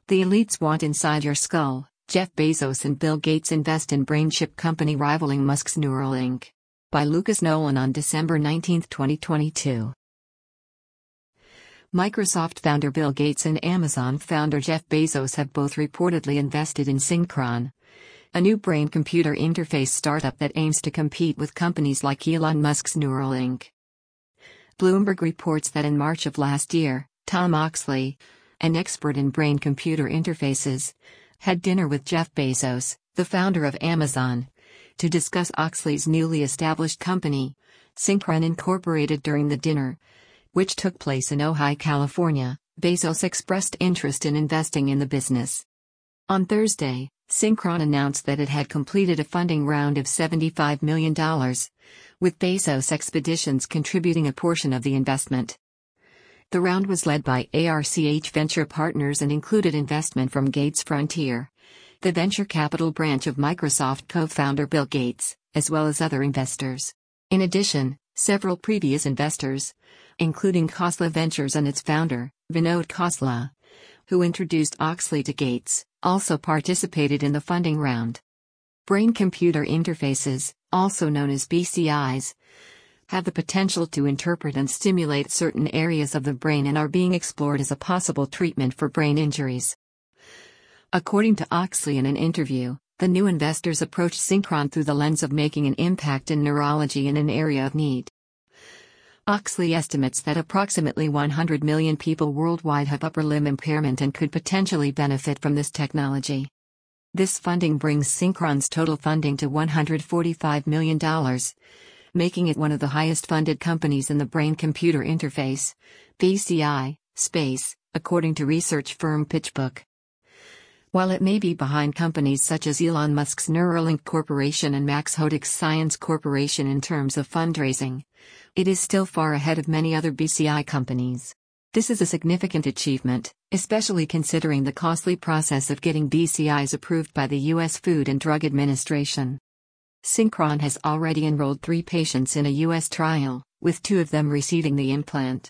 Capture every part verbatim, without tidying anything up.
The elites want inside your skull. Jeff Bezos and Bill Gates invest in brain chip company rivaling Musk's Neuralink. By Lucas Nolan on December nineteenth, twenty twenty-two. Microsoft founder Bill Gates and Amazon founder Jeff Bezos have both reportedly invested in Synchron, a new brain-computer interface startup that aims to compete with companies like Elon Musk's Neuralink. Bloomberg reports that in March of last year, Tom Oxley, an expert in brain-computer interfaces, had dinner with Jeff Bezos, the founder of Amazon, to discuss Oxley's newly established company, Synchron Incorporated. During the dinner, which took place in Ojai, California, Bezos expressed interest in investing in the business. On Thursday, Synchron announced that it had completed a funding round of seventy-five million dollars, with Bezos Expeditions contributing a portion of the investment. The round was led by A R C H Venture Partners and included investment from Gates Frontier, the venture capital branch of Microsoft co-founder Bill Gates, as well as other investors. In addition, several previous investors, including Khosla Ventures and its founder, Vinod Khosla, who introduced Oxley to Gates, also participated in the funding round. Brain-computer interfaces, also known as B C Is, have the potential to interpret and stimulate certain areas of the brain and are being explored as a possible treatment for brain injuries. According to Oxley in an interview, the new investors approached Synchron through the lens of making an impact in neurology in an area of need. Oxley estimates that approximately one hundred million people worldwide have upper limb impairment and could potentially benefit from this technology. This funding brings Synchron's total funding to one hundred forty-five million dollars, making it one of the highest-funded companies in the brain-computer interface, B C I, space, according to research firm PitchBook. While it may be behind companies such as Elon Musk's Neuralink Corporation and Max Hodek's Science Corporation in terms of fundraising, it is still far ahead of many other B C I companies. This is a significant achievement, especially considering the costly process of getting B C Is approved by the U S Food and Drug Administration. Synchron has already enrolled three patients in a U S trial, with two of them receiving the implant.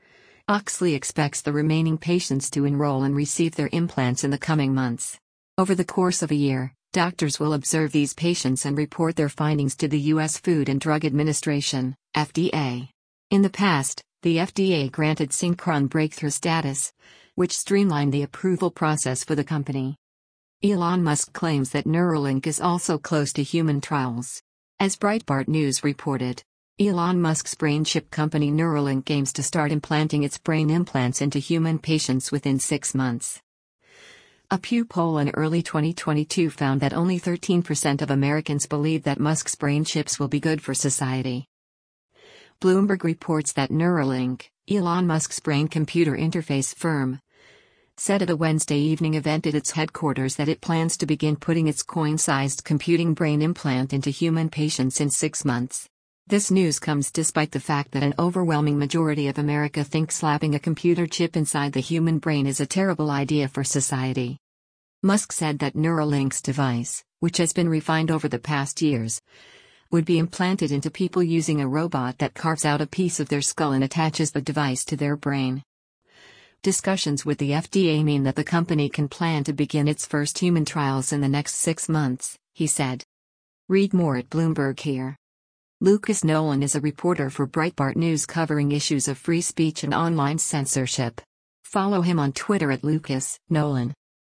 Oxley expects the remaining patients to enroll and receive their implants in the coming months. Over the course of a year, doctors will observe these patients and report their findings to the U S Food and Drug Administration, F D A. In the past, the F D A granted Synchron breakthrough status, which streamlined the approval process for the company. Elon Musk claims that Neuralink is also close to human trials. As Breitbart News reported, Elon Musk's brain chip company Neuralink aims to start implanting its brain implants into human patients within six months. A Pew poll in early twenty twenty-two found that only thirteen percent of Americans believe that Musk's brain chips will be good for society. Bloomberg reports that Neuralink, Elon Musk's brain-computer interface firm, said at a Wednesday evening event at its headquarters that it plans to begin putting its coin-sized computing brain implant into human patients in six months. This news comes despite the fact that an overwhelming majority of America thinks slapping a computer chip inside the human brain is a terrible idea for society. Musk said that Neuralink's device, which has been refined over the past years, would be implanted into people using a robot that carves out a piece of their skull and attaches the device to their brain. Discussions with the F D A mean that the company can plan to begin its first human trials in the next six months, he said. Read more at Bloomberg here. Lucas Nolan is a reporter for Breitbart News covering issues of free speech and online censorship. Follow him on Twitter at Lucas Nolan.